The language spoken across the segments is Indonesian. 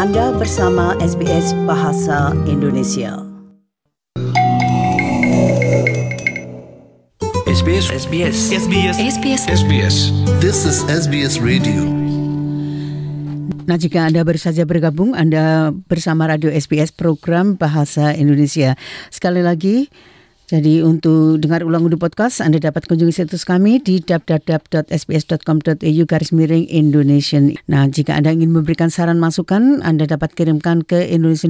Anda bersama SBS Bahasa Indonesia. SBS. This is SBS Radio. Nah, jika Anda baru saja bergabung, Anda bersama Radio SBS program Bahasa Indonesia. Sekali lagi, jadi untuk dengar ulang audio podcast, Anda dapat kunjungi situs kami di www.sbs.com.au/Indonesian. Nah, jika Anda ingin memberikan saran masukan, Anda dapat kirimkan ke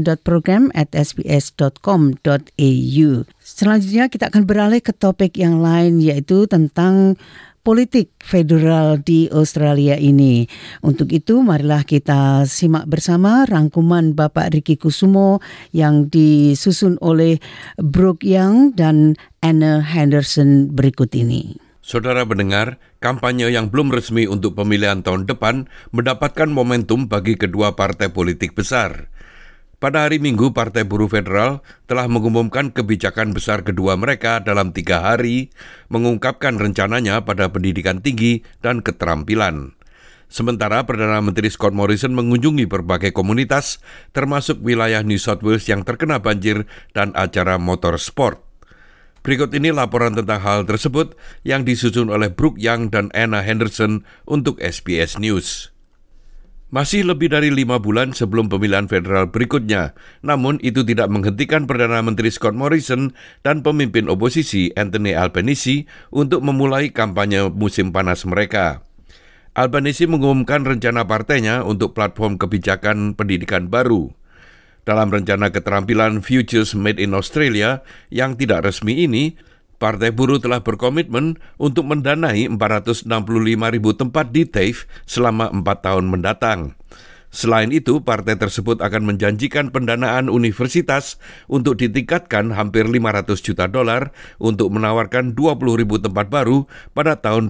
indonesian.program@sbs.com.au. Selanjutnya kita akan beralih ke topik yang lain, yaitu tentang politik federal di Australia ini. Untuk itu, marilah kita simak bersama rangkuman Bapak Ricky Kusumo yang disusun oleh Brooke Young dan Anna Henderson berikut ini. Saudara pendengar, kampanye yang belum resmi untuk pemilihan tahun depan mendapatkan momentum bagi kedua partai politik besar. Pada hari Minggu, Partai Buruh Federal telah mengumumkan kebijakan besar kedua mereka dalam 3 hari, mengungkapkan rencananya pada pendidikan tinggi dan keterampilan. Sementara Perdana Menteri Scott Morrison mengunjungi berbagai komunitas, termasuk wilayah New South Wales yang terkena banjir dan acara motorsport. Berikut ini laporan tentang hal tersebut yang disusun oleh Brooke Young dan Anna Henderson untuk SBS News. Masih lebih dari 5 bulan sebelum pemilihan federal berikutnya, namun itu tidak menghentikan Perdana Menteri Scott Morrison dan pemimpin oposisi Anthony Albanese untuk memulai kampanye musim panas mereka. Albanese mengumumkan rencana partainya untuk platform kebijakan pendidikan baru. Dalam rencana keterampilan Futures Made in Australia yang tidak resmi ini, Partai Buruh telah berkomitmen untuk mendanai 465,000 tempat di TAFE selama 4 tahun mendatang. Selain itu, partai tersebut akan menjanjikan pendanaan universitas untuk ditingkatkan hampir $500 juta untuk menawarkan 20,000 tempat baru pada tahun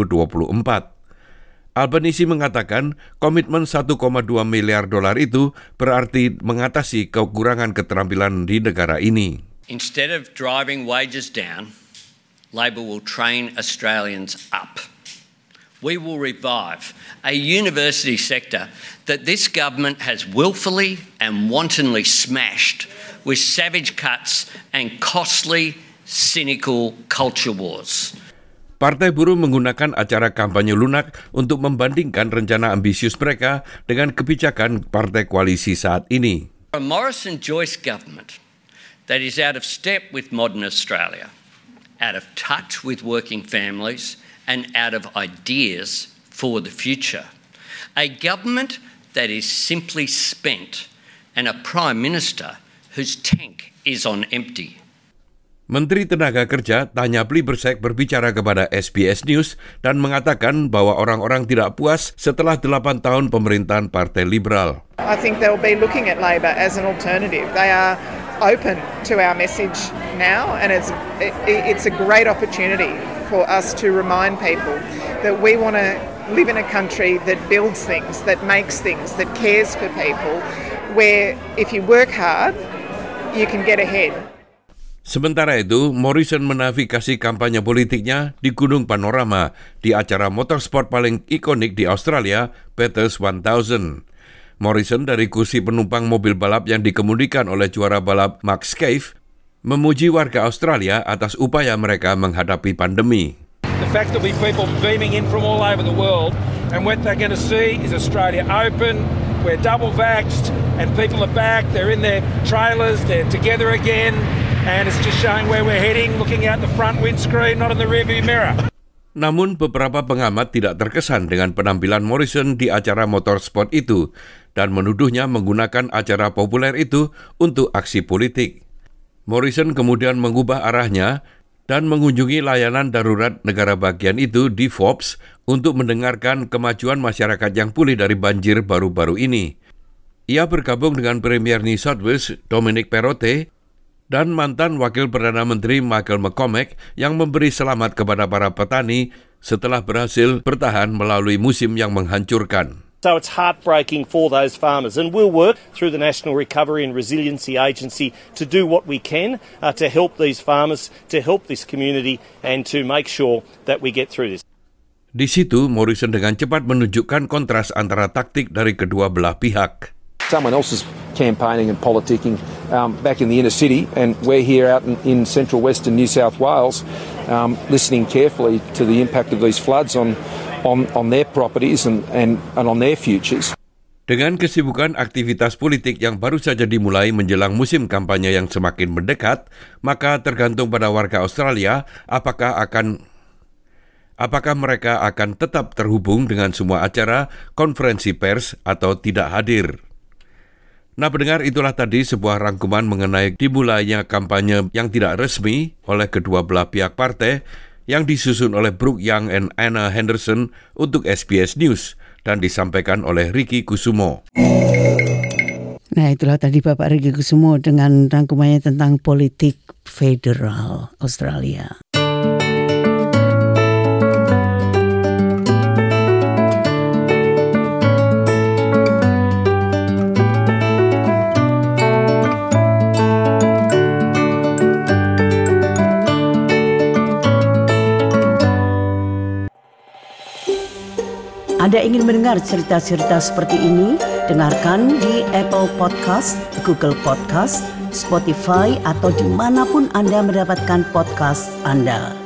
2024. Albanese mengatakan komitmen $1,2 miliar itu berarti mengatasi kekurangan keterampilan di negara ini. Instead of driving wages down, Labor will train Australians up. We will revive a university sector that this government has willfully and wantonly smashed with savage cuts and costly, cynical culture wars. Partai Buruh menggunakan acara kampanye lunak untuk membandingkan rencana ambisius mereka dengan kebijakan partai koalisi saat ini. A Morrison-Joyce government that is out of step with modern Australia, out of touch with working families, and out of ideas for the future. A government that is simply spent, and a Prime Minister whose tank is on empty. Menteri Tenaga Kerja Tanya Plibersek berbicara kepada SBS News dan mengatakan bahwa orang-orang tidak puas setelah 8 tahun pemerintahan Partai Liberal. I think they'll be looking at Labor as an alternative. They are open to our message now, and it's a great opportunity for us to remind people that we want to live in a country that builds things, that makes things, that cares for people, where if you work hard, you can get ahead. Sementara itu, Morrison menavikasi kampanye politiknya di Gunung Panorama di acara motorsport paling ikonik di Australia, Bathurst 1000. Morrison dari kursi penumpang mobil balap yang dikemudikan oleh juara balap Max Cave memuji warga Australia atas upaya mereka menghadapi pandemi. The fact that we've people beaming in from all over the world, and what they're going to see is Australia open, we're double vaxxed, and people are back, they're in their trailers, they're together again, and it's just showing where we're heading, looking out the front windscreen, not in the rearview mirror. Namun beberapa pengamat tidak terkesan dengan penampilan Morrison di acara motorsport itu dan menuduhnya menggunakan acara populer itu untuk aksi politik. Morrison kemudian mengubah arahnya dan mengunjungi layanan darurat negara bagian itu di Forbes untuk mendengarkan kemajuan masyarakat yang pulih dari banjir baru-baru ini. Ia bergabung dengan Premier New South Wales Dominic Perrottet dan mantan Wakil Perdana Menteri Michael McCormack yang memberi selamat kepada para petani setelah berhasil bertahan melalui musim yang menghancurkan. So it's heartbreaking for those farmers, and we'll work through the National Recovery and Resiliency Agency to do what we can to help these farmers, to help this community, and to make sure that we get through this. Di situ, Morrison dengan cepat menunjukkan kontras antara taktik dari kedua belah pihak. someone else is campaigning and politicking back in the inner city, and we're here out in central western New South Wales listening carefully to the impact of these floods on their properties and on their futures. Dengan kesibukan aktivitas politik yang baru saja dimulai menjelang musim kampanye yang semakin mendekat, maka tergantung pada warga Australia apakah mereka akan tetap terhubung dengan semua acara konferensi pers atau tidak hadir. Nah, pendengar, itulah tadi sebuah rangkuman mengenai dimulainya kampanye yang tidak resmi oleh kedua belah pihak partai yang disusun oleh Brooke Young dan Anna Henderson untuk SBS News dan disampaikan oleh Ricky Kusumo. Nah, itulah tadi Bapak Ricky Kusumo dengan rangkumannya tentang politik federal Australia. Anda ingin mendengar cerita-cerita seperti ini? Dengarkan di Apple Podcast, Google Podcast, Spotify, atau dimanapun Anda mendapatkan podcast Anda.